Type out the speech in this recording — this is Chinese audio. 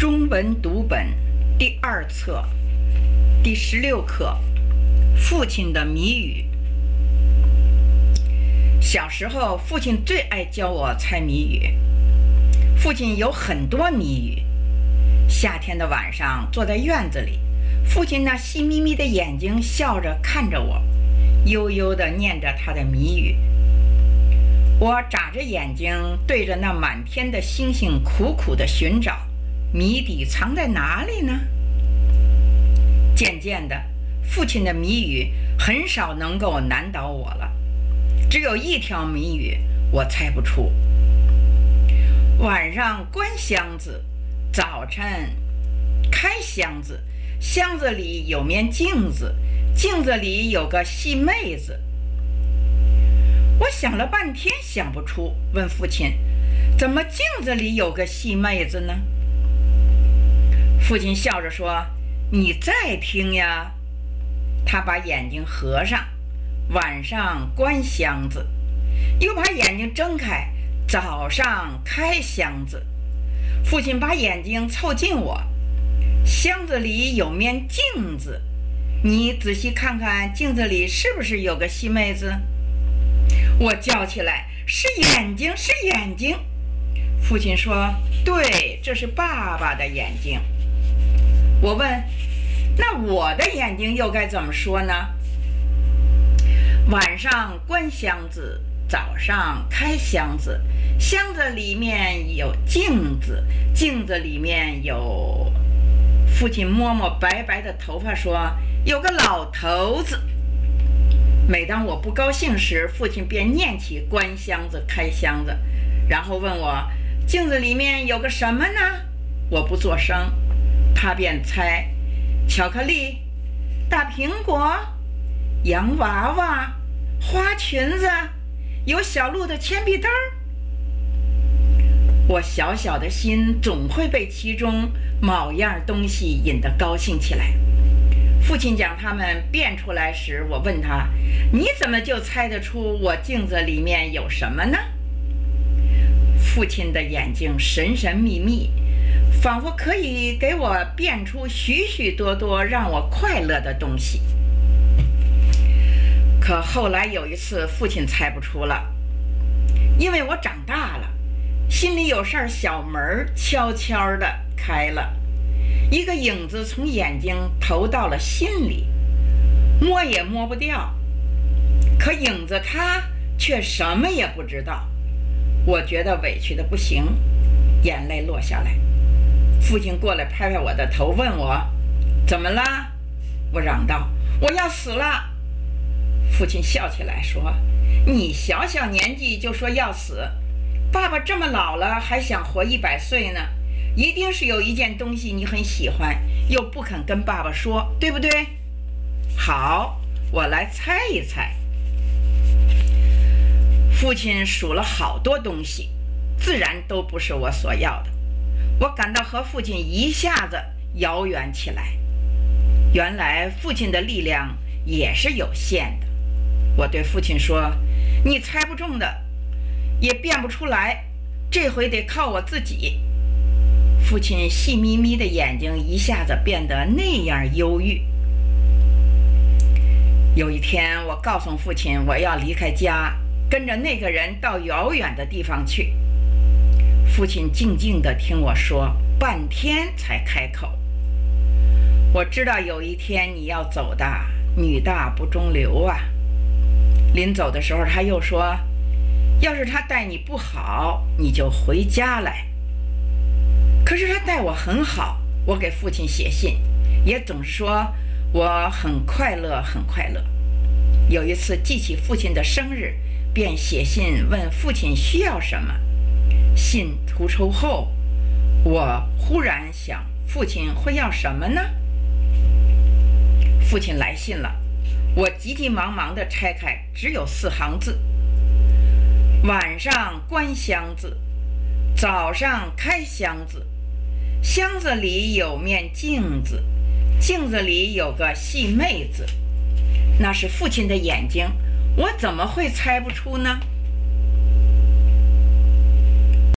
中文读本第2册第16课《父亲的谜语》。小时候，父亲最爱教我猜谜语。父亲有很多谜语。夏天的晚上，坐在院子里，父亲那细眯眯的眼睛笑着看着我，悠悠地念着他的谜语。我眨着眼睛，对着那满天的星星苦苦地寻找，谜底藏在哪里呢？渐渐的，父亲的谜语很少能够难倒我了。只有一条谜语我猜不出。晚上关箱子，早晨开箱子，箱子里有面镜子，镜子里有个细妹子。我想了半天想不出，问父亲：怎么镜子里有个细妹子呢？父亲笑着说：你再听呀。他把眼睛合上，晚上关箱子，又把眼睛睁开，早上开箱子。父亲把眼睛凑近我：箱子里有面镜子，你仔细看看镜子里是不是有个细妹子？我叫起来：是眼睛，是眼睛。父亲说：对，这是爸爸的眼睛。我问：那我的眼睛又该怎么说呢？晚上关箱子，早上开箱子，箱子里面有镜子，镜子里面有……父亲摸摸白白的头发说：有个老头子。每当我不高兴时，父亲便念起关箱子开箱子，然后问我：镜子里面有个什么呢？我不作声，他便猜：巧克力、大苹果、洋娃娃、花裙子，有小鹿的铅笔刀。我小小的心总会被其中某样东西引得高兴起来。父亲将它们变出来时，我问他：你怎么就猜得出我镜子里面有什么呢？父亲的眼睛神神秘秘，仿佛可以给我变出许许多多让我快乐的东西。可后来有一次，父亲猜不出了，因为我长大了，心里有扇小门悄悄地开了，一个影子从眼睛投到了心里，摸也摸不掉。可影子他却什么也不知道。我觉得委屈的不行，眼泪落下来。父亲过来拍拍我的头，问我：怎么了？我嚷道：我要死了。父亲笑起来说：你小小年纪就说要死，爸爸这么老了还想活100岁呢，一定是有一件东西你很喜欢，又不肯跟爸爸说，对不对？好，我来猜一猜。父亲数了好多东西，自然都不是我所要的。我感到和父亲一下子遥远起来。原来父亲的力量也是有限的。我对父亲说：你猜不中的，也变不出来，这回得靠我自己。父亲细眯眯的眼睛一下子变得那样忧郁。有一天，我告诉父亲我要离开家，跟着那个人到遥远的地方去。父亲静静地听我说，半天才开口：我知道有一天你要走的，女大不中留啊。临走的时候他又说：要是他待你不好，你就回家来。可是他待我很好，我给父亲写信，也总是说我很快乐，很快乐。有一次记起父亲的生日，便写信问父亲需要什么。信涂出后，我忽然想，父亲会要什么呢？父亲来信了，我急急忙忙地拆开，只有4行字：晚上关箱子，早上开箱子，箱子里有面镜子，镜子里有个细妹子。那是父亲的眼睛，我怎么会猜不出呢？